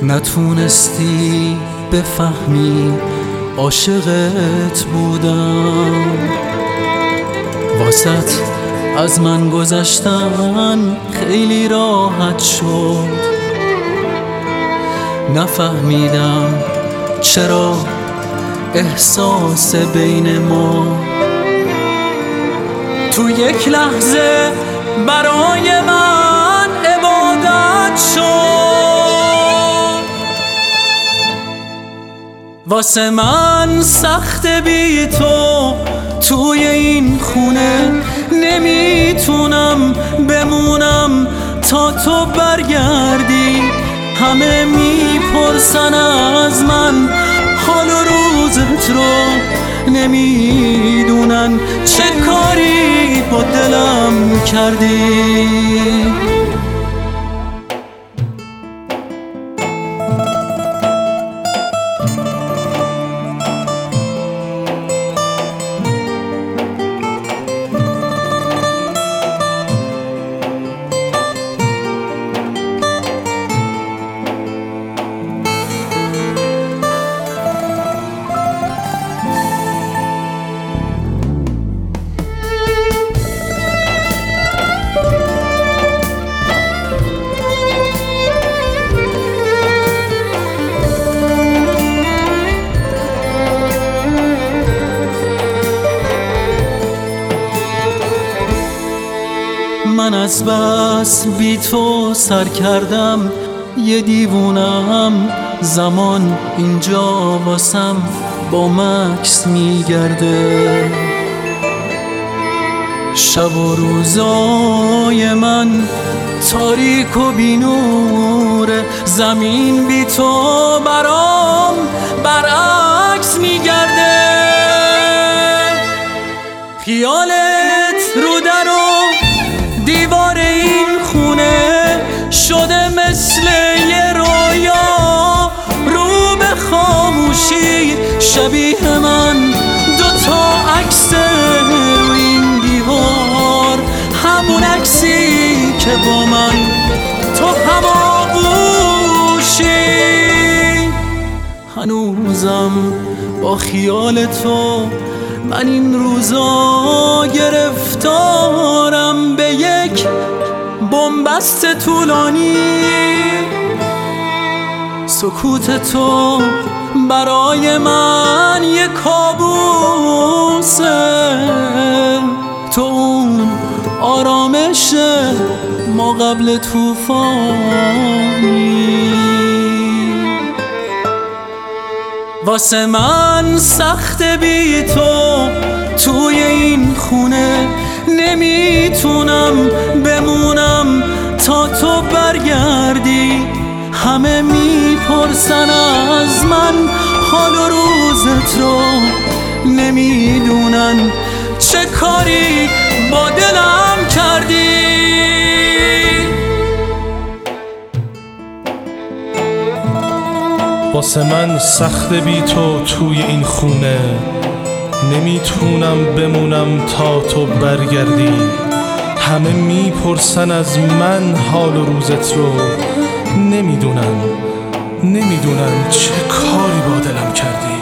نتونستی بفهمی عاشقت بودم، واسط از من گذشتن خیلی راحت شد. نفهمیدم چرا احساس بین ما تو یک لحظه برای من عبادت شد. واسه من سخت بی تو توی این خونه، نمیتونم بمونم تا تو برگردی. همه میپرسن از من حال و روزت رو، نمیدونن چه کاری با دلم کردی. من از بس بی تو سر کردم، یه دیوونم. زمان اینجا واسم با مکس میگرده. شب و روزای من تاریک و بی نوره، زمین بی تو برام برعکس میگرده. خیالت رو در و دیوار این خونه شده مثل یه رویا رو به خاموشی. شبیه من دوتا عکس رو این دیوار، همون عکسی که با من تو هماغوشی. هنوزم با خیال تو من این روزا گرفتارم به یک بنبست طولانی. سکوت تو برای من یک کابوسه، تو اون آرامش ما قبل طوفانی. واسه من سخت بی تو توی این خونه، نمیتونم بمونم تا تو برگردی. همه میپرسن از من حال و روزت رو، نمیدونن چه کاری با دلم کردی. واسه من سخت بی تو توی این خونه، نمیتونم بمونم تا تو برگردی. همه میپرسن از من حال و روزت رو، نمیدونن چه کاری با دلم کردی.